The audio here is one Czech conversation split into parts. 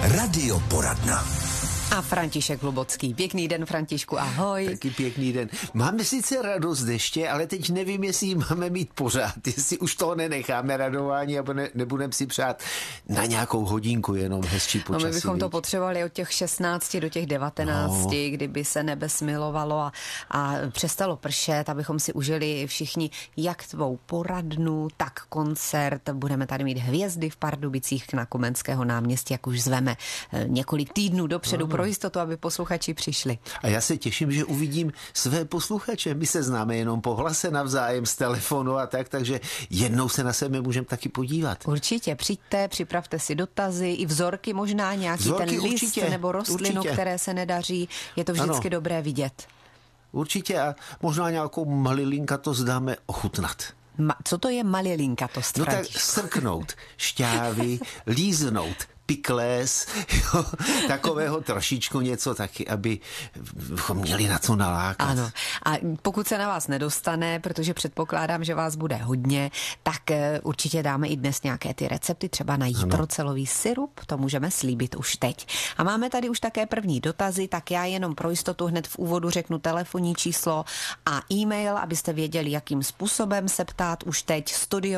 Radioporadna. A František Hlubocký. Pěkný den, Františku, ahoj. Taky pěkný den. Máme sice radost deště, ale teď nevím, jestli ji máme mít pořád, jestli už toho nenecháme radování a nebudeme si přát na nějakou hodinku jenom hezčí počasí. No my bychom to potřebovali od těch 16 do těch 19, kdyby se nebe smilovalo a přestalo pršet, abychom si užili všichni jak tvou poradnu, tak koncert. Budeme tady mít hvězdy v Pardubicích na Komenského náměstí, jak už zveme několik týdnů dopředu pro jistotu, aby posluchači přišli. A já se těším, že uvidím své posluchače. My se známe jenom po hlase navzájem z telefonu a tak, takže jednou se na sebe můžeme taky podívat. Určitě, přijďte, připravte si dotazy, i vzorky možná, nějaký ten list určitě, nebo rostlinu, které se nedaří. Je to vždycky dobré vidět. Určitě a možná nějakou malilinkatost dáme ochutnat. Co to je malilinkatost? No tak srknout šťávy, líznout piklés, takového trošičku něco taky, aby měli na co nalákat. Ano. A pokud se na vás nedostane, protože předpokládám, že vás bude hodně, tak určitě dáme i dnes nějaké ty recepty, třeba na jitrocelový syrup, to můžeme slíbit už teď. A máme tady už také první dotazy, tak já jenom pro jistotu hned v úvodu řeknu telefonní číslo a e-mail, abyste věděli, jakým způsobem se ptát už teď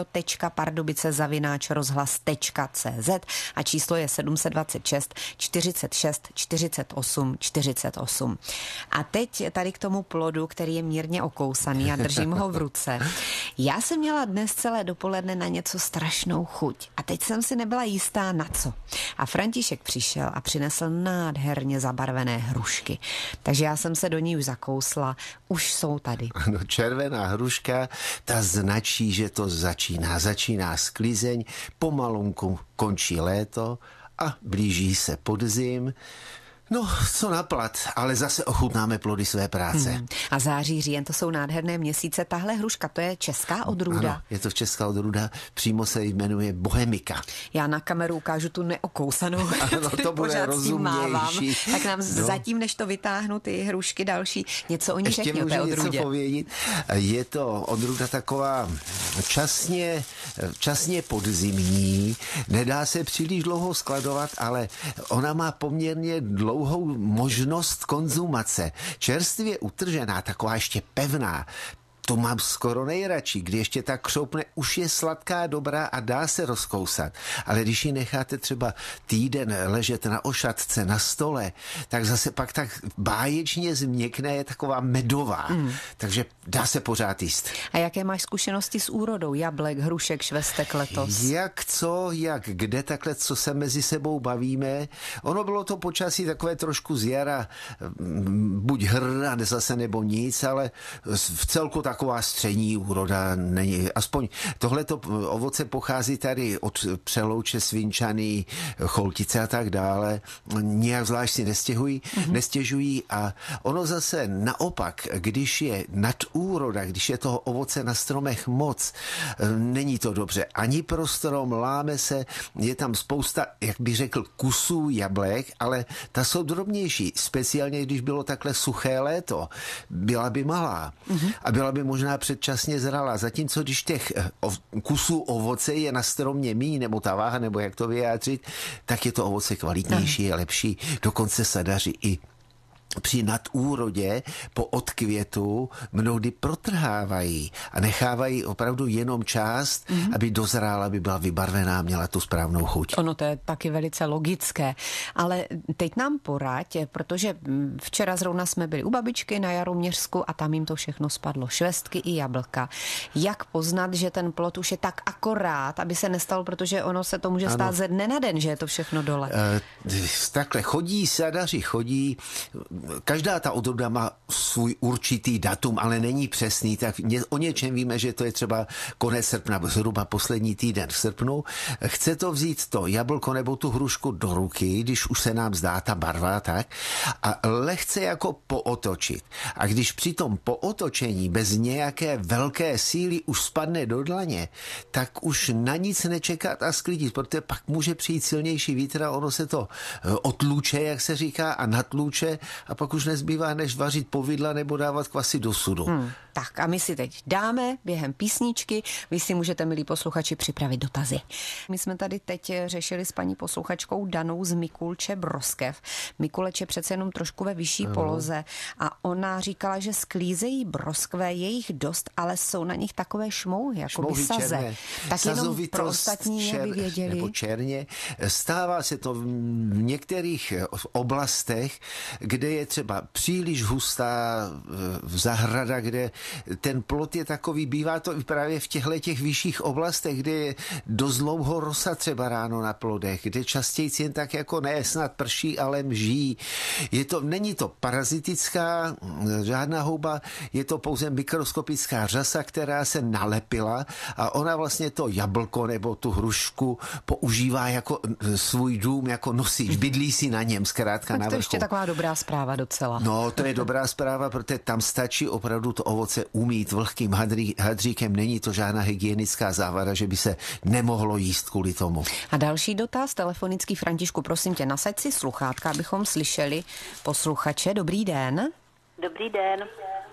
studio.pardubice@rozhlas.cz a číslo je 726 46 48 48. A teď tady k tomu plodu, který je mírně okousaný a držím ho v ruce. Já jsem měla dnes celé dopoledne na něco strašnou chuť a teď jsem si nebyla jistá na co. A František přišel a přinesl nádherně zabarvené hrušky. Takže já jsem se do ní už zakousla. Už jsou tady. Ano, červená hruška, ta značí, že to začíná sklizeň, pomalunku končí léto a blíží se podzim. No, co naplat, ale zase ochutnáme plody své práce. A září, říjen, to jsou nádherné měsíce. Tahle hruška, to je česká odrůda. Ano, je to česká odrůda, přímo se jmenuje Bohemika. Já na kameru ukážu tu neokousanou. Ano, to bude rozumnější. Tak nám zatím, než to vytáhnu, ty hrušky další, něco o ní řekni o té odrůdě. Něco povědět. Je to odrůda taková časně podzimní, nedá se příliš dlouho skladovat, ale ona má poměrně dlouhou možnost konzumace. Čerstvě utržená, taková ještě pevná, to mám skoro nejradši, kdy ještě tak křoupne, už je sladká, dobrá a dá se rozkousat. Ale když ji necháte třeba týden ležet na ošatce, na stole, tak zase pak tak báječně změkne, je taková medová. Takže dá se pořád jíst. A jaké máš zkušenosti s úrodou jablek, hrušek, švestek letos? Jak kde takhle, co se mezi sebou bavíme. Ono bylo to počasí takové trošku z jara, buď a zase nebo nic, ale v celku taková střední úroda není. Aspoň tohleto ovoce pochází tady od Přelouče, Svinčany, Choltice a tak dále. Nijak zvlášť si nestěžují a ono zase naopak, když je nadúroda, když je toho ovoce na stromech moc, není to dobře. Ani pro strom, láme se, je tam spousta, jak bych řekl, kusů jablek, ale ta jsou drobnější. Speciálně, když bylo takhle suché léto, byla by malá a byla by možná předčasně zralá. Zatímco když těch kusů ovoce je na stromě míň, nebo ta váha, nebo jak to vyjádřit, tak je to ovoce kvalitnější a lepší. Dokonce se daří i při nadúrodě po odkvětu mnohdy protrhávají a nechávají opravdu jenom část, aby dozrála, aby byla vybarvená, měla tu správnou chuť. Ono to je taky velice logické, ale teď nám poraď, protože včera zrovna jsme byli u babičky na Jaroměřsku a tam jim to všechno spadlo, švestky i jablka. Jak poznat, že ten plod už je tak akorát, aby se nestalo, protože ono se to může stát ze dne na den, že je to všechno dole. Takhle sadaři chodí. Každá ta odrůda má svůj určitý datum, ale není přesný, tak o něčem víme, že to je třeba konec srpna, zhruba poslední týden v srpnu. Chce to vzít to jablko nebo tu hrušku do ruky, když už se nám zdá ta barva, tak, a lehce jako pootočit. A když při tom pootočení bez nějaké velké síly už spadne do dlaně, tak už na nic nečekat a sklidit, protože pak může přijít silnější vítr a ono se to otluče, jak se říká, a natluče a pak už nezbývá, než vařit povidla nebo dávat kvasy do sudu. Tak a my si teď dáme během písničky, vy si můžete, milí posluchači, připravit dotazy. My jsme tady teď řešili s paní posluchačkou Danou z Mikulče Broskev. Mikulec je přece jenom trošku ve vyšší poloze a ona říkala, že sklízejí broskve, je jich dost, ale jsou na nich takové šmouhy, jako by saze. Černé. Tak jenom pro ostatní, aby věděli. Nebo černě. Stává se to v některých oblastech, kde je třeba příliš hustá zahrada, kde ten plot je takový, bývá to i právě v těch vyšších oblastech, kde je dost dlouho rosa třeba ráno na plodech, kde častěji jen tak jako ne snad prší, ale mží. Není to parazitická žádná houba, je to pouze mikroskopická řasa, která se nalepila a ona vlastně to jablko nebo tu hrušku používá jako svůj dům, jako nosič, bydlí si na něm zkrátka na vrchu. To je ještě taková dobrá zpráva docela. No, to je dobrá zpráva, protože tam stačí opravdu to ovoce umýt vlhkým hadříkem, není to žádná hygienická závada, že by se nemohlo jíst kvůli tomu. A další dotaz, telefonický. Františku, prosím tě, nasaď si sluchátka, abychom slyšeli posluchače. Dobrý den. Dobrý den.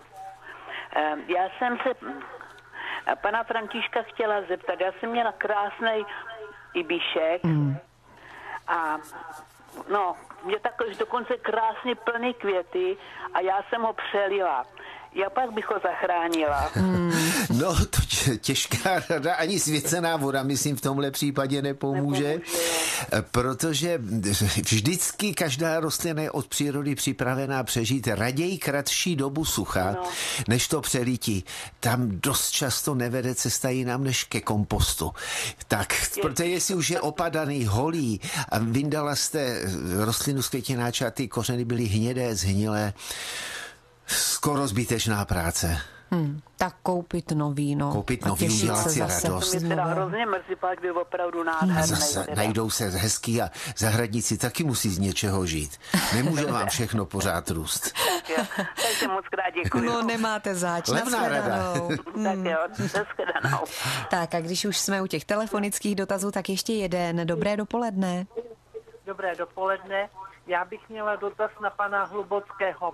Já jsem se pana Františka chtěla zeptat. Já jsem měla krásný ibišek a no, mě takový dokonce krásně plný květy a já jsem ho přelila. Já pak bych ho zachránila. No, to těžká rada, ani svěcená voda, myslím, v tomhle případě nepomůže, protože vždycky každá rostlina je od přírody připravená přežít raději kratší dobu sucha, než to přelití. Tam dost často nevede cesta jinam než ke kompostu. Tak, protože jestli už je opadaný, holý a vyndala jste rostlinu z květináče a ty kořeny byly hnědé, zhnilé, skoro zbytečná práce. Tak koupit nový, no. Koupit nový, udělat si radost. To mě teda hrozně mrzí, pak by opravdu nádherný. Zase najdou se hezký a zahradníci taky musí z něčeho žít. Nemůže vám všechno pořád růst. Tak jo, takže moc krát děkuji. No, nemáte zač. Levná rada. Tak jo, nashledanou. Tak a když už jsme u těch telefonických dotazů, tak ještě jeden. Dobré dopoledne. Dobré dopoledne. Já bych měla dotaz na pana Hlubockého.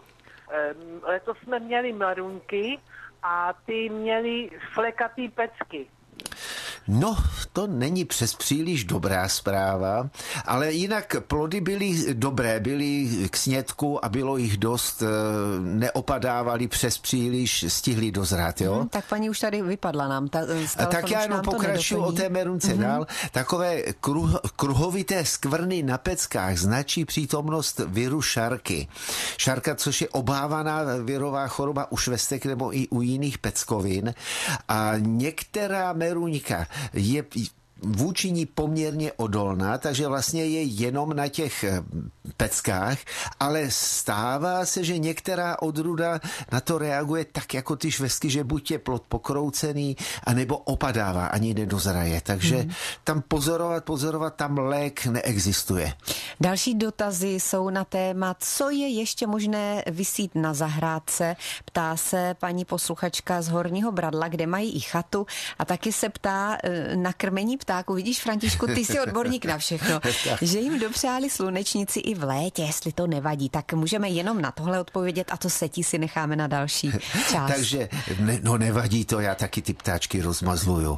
Letos jsme měli meruňky a ty měly flekatý pecky. No, to není přes příliš dobrá zpráva, ale jinak plody byly dobré, byly k snědku a bylo jich dost, neopadávali přes příliš, stihli dozrát, jo? Tak paní už tady vypadla nám. Tak já jenom pokračuju o té merunce dál. Takové kruhovité skvrny na peckách značí přítomnost viru šarky. Šarka, což je obávaná virová choroba u švestek nebo i u jiných peckovin. A některá meruňka je vůči ní poměrně odolná, takže vlastně je jenom na těch peckách, ale stává se, že některá odrůda na to reaguje tak jako ty švestky, že buď je plod pokroucený, anebo opadává, ani nedozraje. Takže tam pozorovat, tam lék neexistuje. Další dotazy jsou na téma, co je ještě možné vysít na zahrádce. Ptá se paní posluchačka z Horního Bradla, kde mají i chatu, a taky se ptá na krmení ptáků. Vidíš, Františku, ty jsi odborník na všechno. Že jim dopřáli slunečníci i v létě, jestli to nevadí, tak můžeme jenom na tohle odpovědět a to setí si necháme na další část. Takže, nevadí to, já taky ty ptáčky rozmazluju.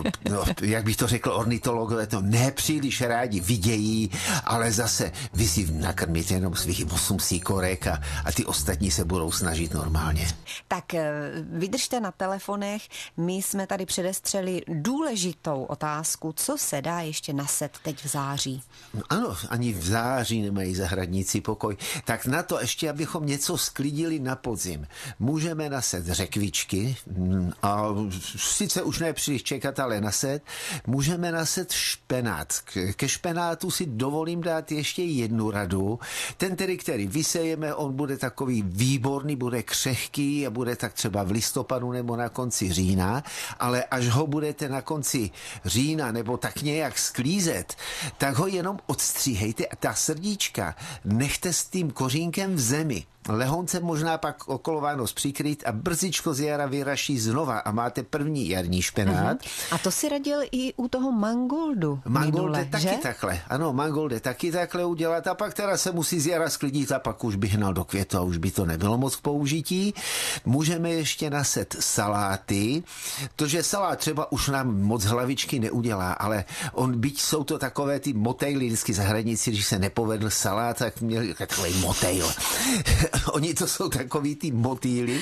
Jak bych to řekl, ornitologové to nepříliš rádi vidějí, ale zase vy si nakrmíte jenom svých 8 síkorek a ty ostatní se budou snažit normálně. Tak vydržte na telefonech, my jsme tady předestřeli důležitou otázku, co se dá ještě naset teď v září. Ano, ani v září nemají zahradníci pokoj. Tak na to ještě, abychom něco sklidili na podzim. Můžeme naset řekvičky a sice už ne příliš čekat, ale naset. Můžeme naset špenát. Ke špenátu si dovolím dát ještě jednu radu. Ten tedy, který vysejeme, on bude takový výborný, bude křehký a bude tak třeba v listopadu nebo na konci října, ale až ho budete na konci října nebo tak nějak sklízet, tak ho jenom odstříhejte a ta srdíčka nechte s tím kořínkem v zemi. lehonce možná pak okolo Vánoc přikrýt a brzičko z jara vyraší znova a máte první jarní špenát. A to si radil i u toho mangoldu. Mangold minule, jde taky že? takhle. Ano, mangold jde taky takhle udělat a pak teda se musí z jara sklidit a pak už by hnal do květu a už by to nebylo moc k použití. Můžeme ještě naset saláty. To, že salát třeba už nám moc hlavičky neudělá, ale byť jsou to takové ty motejly, vždycky zahradníci, když se nepovedl salát, tak měli takový motejl. Oni to jsou takový ty motýly,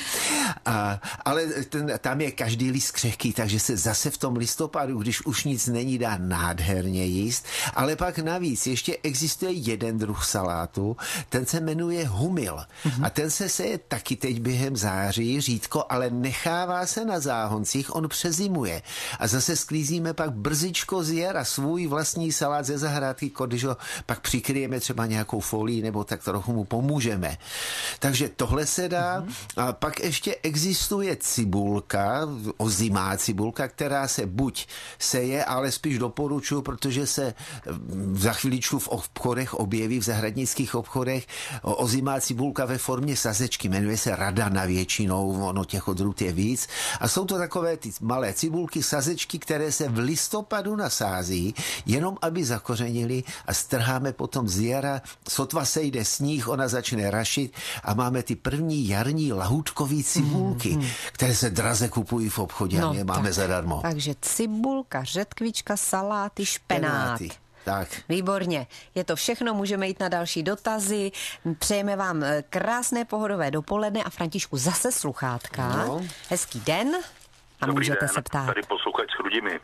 ale tam je každý list křehký, takže se zase v tom listopadu, když už nic není, dá nádherně jíst. Ale pak navíc ještě existuje jeden druh salátu, ten se jmenuje humil. A ten se seje taky teď během září, řídko, ale nechává se na záhoncích, on přezimuje. A zase sklízíme pak brzičko z jara svůj vlastní salát ze zahrádky, když ho pak přikryjeme třeba nějakou folií nebo tak trochu mu pomůžeme. Takže tohle se dá. A pak ještě existuje cibulka, ozimá cibulka, která se buď seje, ale spíš doporučuji, protože se za chviličku v obchodech objeví, v zahradnických obchodech, ozimá cibulka ve formě sazečky. Jmenuje se radana většinou, ono těch odrůd je víc. A jsou to takové ty malé cibulky, sazečky, které se v listopadu nasází, jenom aby zakořenili a strháme potom z jara, sotva sejde sníh, ona začne rašit a máme ty první jarní lahůdkový cibulky, které se draze kupují v obchodě a my je máme zadarmo. Takže cibulka, řetkvička, saláty, špenát. Tak. Výborně. Je to všechno, můžeme jít na další dotazy. Přejeme vám krásné pohodové dopoledne a Františku zase sluchátka. No. Hezký den a Dobrý můžete den, se ptát. Tady posluchač z Chrudimi.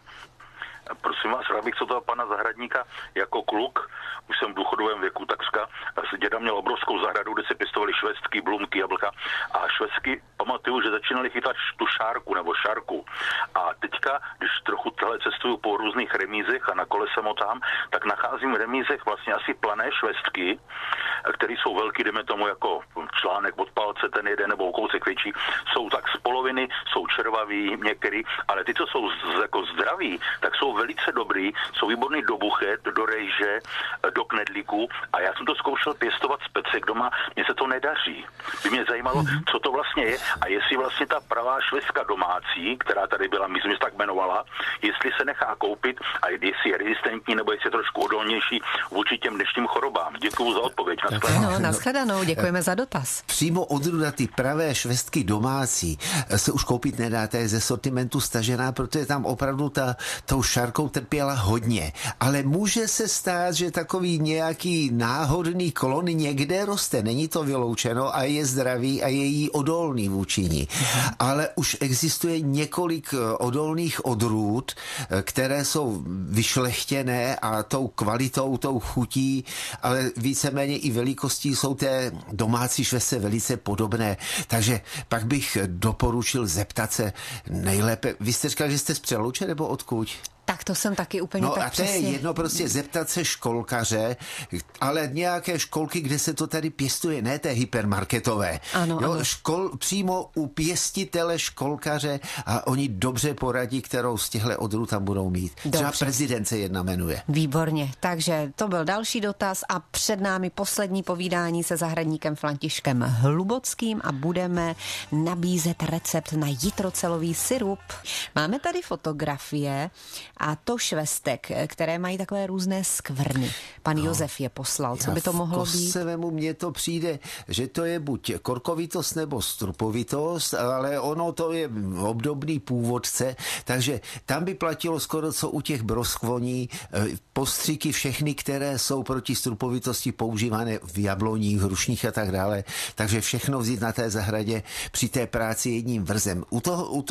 Prosím vás, rád bych se toho pana zahradníka jako kluk, už jsem v důchodovém věku takřka, děda měl obrovskou zahradu, kde se pěstovali švestky, blumky, jablka a švestky, pamatuju, že začínali chytat tu šárku nebo šárku. A teďka, když trochu tohle cestuju po různých remízech a na kole se motám, tak nacházím v remízech vlastně asi plané švestky, které jsou velký, jdeme tomu jako článek od palce, ten jeden nebo kousek větší, jsou tak z poloviny, jsou červaví některý, ale ty, co jsou jako zdraví, tak jsou velice dobrý, jsou výborný do buchet, do rejže, do knedlíku a já jsem to zkoušel pěstovat specek doma, mně se to nedaří. By mě zajímalo, co to vlastně je a jestli vlastně ta pravá švestka domácí, která tady byla, myslím, že tak jmenovala, jestli se nechá koupit a jestli je rezistentní nebo jestli je trošku odolnější vůči těm dnešním chorobám. Děkuju za odpověď. No, nashledanou, děkujeme za dotaz. Přímo odrůda ty pravé švestky domácí se už koupit nedá, ta je ze sortimentu stažená, protože tam opravdu tou šárkou trpěla hodně. Ale může se stát, že takový nějaký náhodný klon někde roste, není to vyloučeno a je zdravý a je jí odolný vůči ní. Ale už existuje několik odolných odrůd, které jsou vyšlechtěné a tou kvalitou, tou chutí, ale víceméně i velikostí jsou té domácí švestce velice podobné. Takže pak bych doporučil zeptat se nejlépe. Vy jste říkal, že jste z Přelouče nebo odkud? Tak to jsem taky úplně tak přesně. No a to je jedno, prostě zeptat se školkaře, ale nějaké školky, kde se to tady pěstuje, ne té hypermarketové. Ano, jo, ano. Přímo u pěstitele školkaře a oni dobře poradí, kterou z těchto odrůd tam budou mít. Dobře. Třeba prezident se jedna jmenuje. Výborně, takže to byl další dotaz a před námi poslední povídání se zahradníkem Františkem Hlubockým a budeme nabízet recept na jitrocelový sirup. Máme tady fotografie a to švestek, které mají takové různé skvrny. Pan Josef je poslal. Co by to mohlo být? Kosevému mně to přijde, že to je buď korkovitost nebo strupovitost, ale ono to je obdobný původce, takže tam by platilo skoro co u těch broskvoní, postřiky všechny, které jsou proti strupovitosti používané v jabloních, hrušních a tak dále. Takže všechno vzít na té zahradě při té práci jedním vrzem. U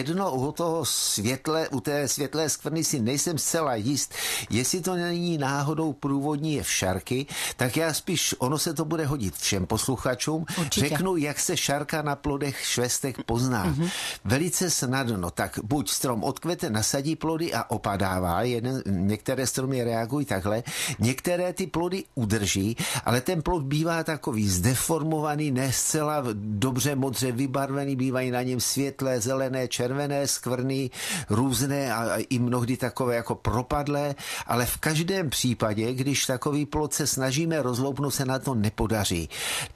té světlé skvrny si nejsem zcela jist, jestli to není náhodou průvodní je v šarky, tak já spíš, ono se to bude hodit všem posluchačům. Určitě. Řeknu, jak se šarka na plodech švestek pozná. Velice snadno, tak buď strom odkvete, nasadí plody a opadává, některé stromy reagují takhle, některé ty plody udrží, ale ten plod bývá takový zdeformovaný, ne zcela dobře modře vybarvený, bývají na něm světlé, zelené, červené skvrny, různé a i mnohdy mnohdy takové jako propadlé, ale v každém případě, když takový plod se snažíme rozloupnout, se na to nepodaří.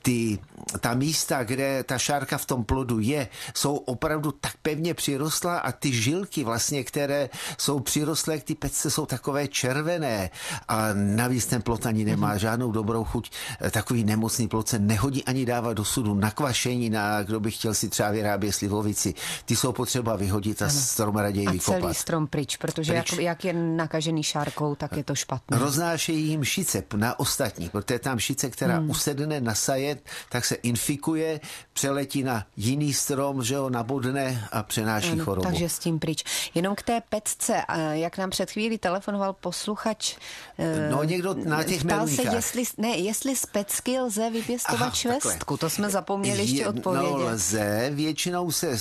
Ta místa, kde ta šárka v tom plodu je, jsou opravdu tak pevně přirostlá a ty žilky vlastně, které jsou přirostlé k ty pecce, jsou takové červené a navíc ten plod ani nemá žádnou dobrou chuť. Takový nemocný plod se nehodí ani dávat do sudu na kvašení, kdo by chtěl si třeba vyrábět slivovici. Ty jsou potřeba vyhodit a strom raději vykopat. A celý strom pryč, protože jak je nakažený šárkou, tak je to špatné. Roznášejí jim mšice na ostatní, protože ta mšice, která usedne na sajet, tak se infikuje, přeletí na jiný strom, že ho nabodne a přenáší chorobu. Takže s tím pryč. Jenom k té pecce, jak nám před chvílí telefonoval posluchač, někdo na těch meruňkách. Jestli z pecky lze vypěstovat švestku. To jsme zapomněli ještě odpovědět. Lze, většinou se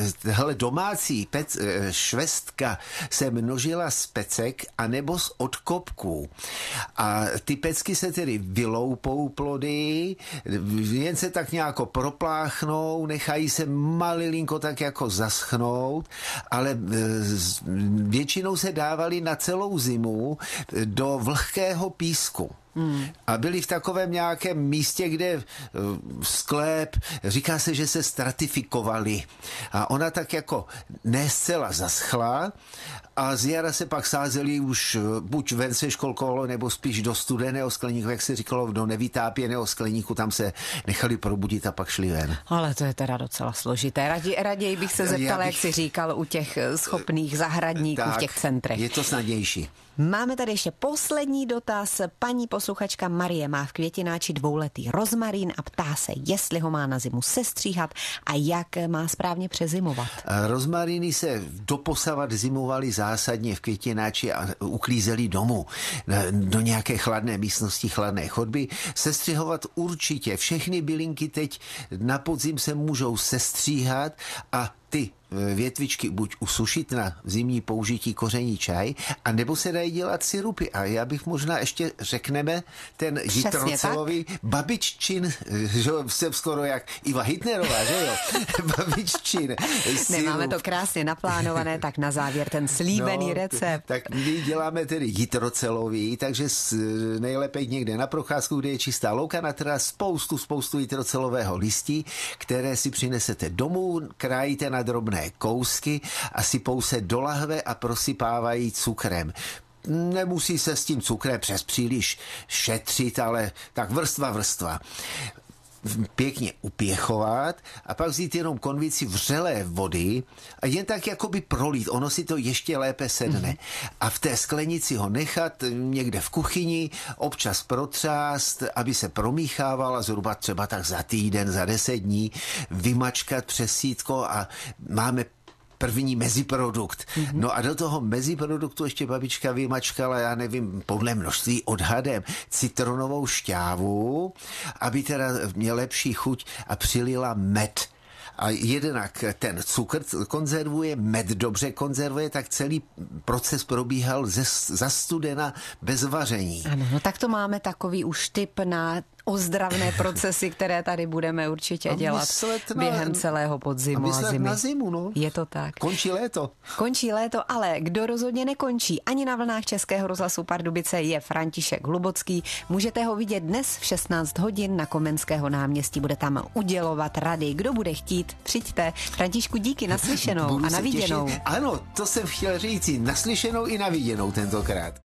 domácí švestka se množila z pecek anebo z odkopků. A ty pecky se tedy vyloupou plody, jen se tak nějak propláchnou, nechají se malilinko tak jako zaschnout, ale většinou se dávali na celou zimu do vlhkého písku. A byli v takovém nějakém místě, kde sklep, říká se, že se stratifikovali. A ona tak jako ne zcela zaschla a z jara se pak sázeli už buď ven se školkovalo, nebo spíš do studeného skleníku, jak se říkalo, do nevytápěného skleníku, tam se nechali probudit a pak šli ven. Ale to je teda docela složité. Raději bych se zeptala, jak jsi říkal, u těch schopných zahradníků v těch centrech. Je to snadnější. Máme tady ještě poslední dotaz. Paní posluchačka Marie má v květináči 2letý rozmarín a ptá se, jestli ho má na zimu sestříhat a jak má správně přezimovat. Rozmaríny se doposavat zimovaly zásadně v květináči a uklízeli domů do nějaké chladné místnosti, chladné chodby. Sestřihovat určitě. Všechny bylinky teď na podzim se můžou sestříhat a ty větvičky buď usušit na zimní použití koření čaj, a nebo se dají dělat sirupy. A já bych možná ještě řekneme ten jitrocelový babiččin, že jsem skoro jak Iva Hitnerová, že jo? Babiččin. Nemáme to krásně naplánované, tak na závěr ten slíbený recept. Tak my děláme tedy jitrocelový, takže nejlépe někde na procházku, kde je čistá louka, na teda spoustu jitrocelového listí, které si přinesete domů, krájíte na drobné kousky a sypou se do lahve a prosypávají cukrem. Nemusí se s tím cukrem přes příliš šetřit, ale tak vrstva. Pěkně upěchovat a pak vzít jenom konvici vřelé vody a jen tak jakoby prolít. Ono si to ještě lépe sedne. A v té sklenici ho nechat někde v kuchyni, občas protřást, aby se promíchával a zhruba třeba tak za týden, za 10 dní vymačkat přes sítko a máme první meziprodukt. No a do toho meziproduktu ještě babička vymačkala, já nevím, podle množství odhadem, citronovou šťávu, aby teda měl lepší chuť a přilila med. A jednak ten cukr konzervuje, med dobře konzervuje, tak celý proces probíhal za studena bez vaření. Ano, no tak to máme takový už tip na ozdravné procesy, které tady budeme určitě dělat během celého podzimu a zimy. Na zimu, no. Je to tak. Končí léto. Končí léto, ale kdo rozhodně nekončí ani na vlnách Českého rozhlasu Pardubice, je František Hlubocký. Můžete ho vidět dnes v 16 hodin na Komenského náměstí. Bude tam udělovat rady. Kdo bude chtít, přijďte. Františku, díky, naslyšenou a na viděnou. Ano, to jsem chtěl říct, naslyšenou i na viděnou tentokrát.